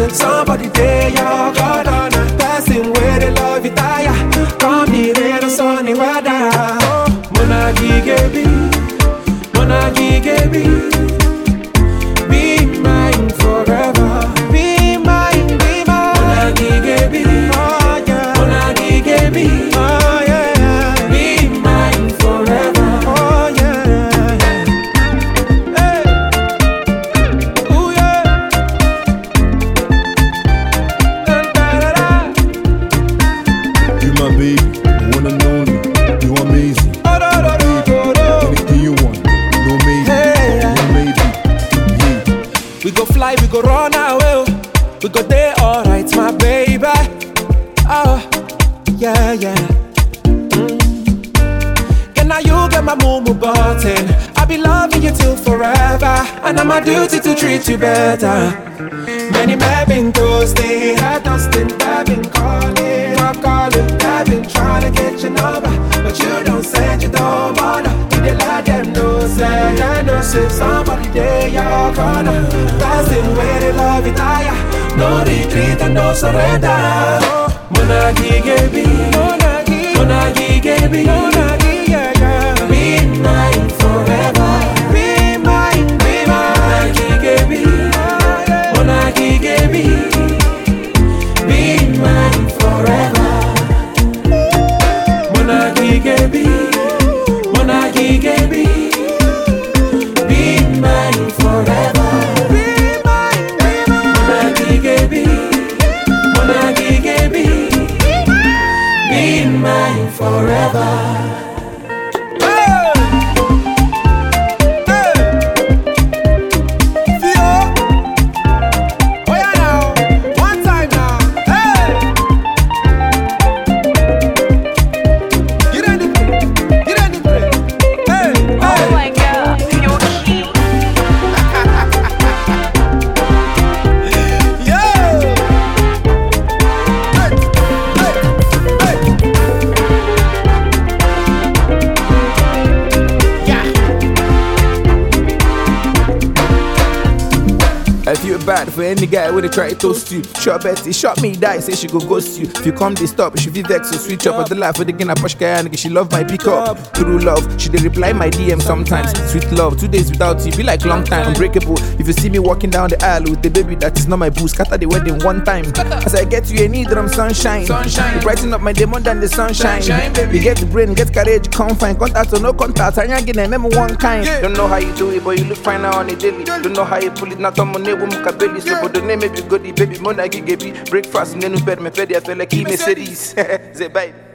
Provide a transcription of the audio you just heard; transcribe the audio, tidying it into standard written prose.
say somebody there, y'all got on a passing where they love you tire. Come the rain or sunny weather. Mona Gigebi, Mona Gigebi. Be mine forever. Be mine, be mine. Mona Gigebi, oh yeah. Mona Gigebi, oh yeah. Be mine forever, oh yeah. Hey, ooh yeah. You my baby, the one and only. You amazing. Anything you want, no maybe, no maybe. Yeah. We go fly, we go run away. We go there, alright, my baby. Oh, yeah, yeah. Can now you get my moo button? I'll be loving you till forever, and I'm my duty to treat you better. Many men been toasting, I dusting, I've been calling, I've been trying to get your number, but you don't send, you don't bother. You dey let them know, say, I know, say somebody there, you're gonna passing where they love you tire. No retreat and no surrender. Mona Gigebi, Mona Gigebi, Mona Gigebi, yeah. Be mine forever. Be mine, be mine. Mona Gigebi, Mona Gigebi. Be mine forever. Mona Gigebi, Mona Gigebi. Be mine forever. Be mine, be mine. Mona Gigebi, Mona Gigebi. Be mine forever. I feel bad for any guy when they try to toast you. Sure Betty, shot me, die, say she go ghost you. If you come, they stop, she feel vex, so switch up. But the life with the game, I push guy and she love my pick up. True love, she they reply my DM sometimes. Sweet love, 2 days without you, be like long time. Unbreakable, if you see me walking down the aisle with the baby, that is not my boo. Scatter the wedding one time. As I get you, you need them sunshine. You brighten up my day more than the sunshine. You get the brain, get courage, confine. Contact or no contact, I ain't getting them one kind. Don't know how you do it, but you look fine now on a daily. Don't know how you pull it, not on money, belly. So but the name maybe good, baby, Mona Gigebi. Breakfast in the new bed, my bed, I feel like he Mercedes. Say bye.